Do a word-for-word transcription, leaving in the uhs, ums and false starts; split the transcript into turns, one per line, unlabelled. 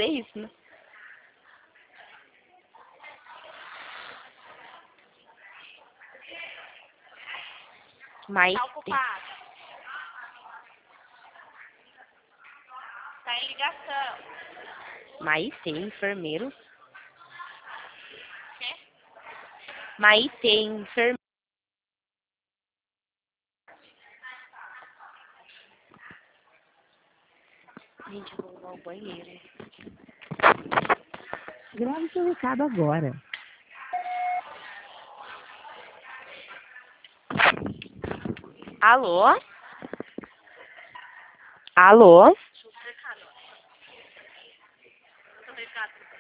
ser isso, né? Mas
Tá ocupado. Tá em ligação.
mas tem enfermeiros.
Quê?
Mas tem enfermeiros. Gente, eu vou usar o banheiro.
Grave seu recado agora.
Alô? Alô?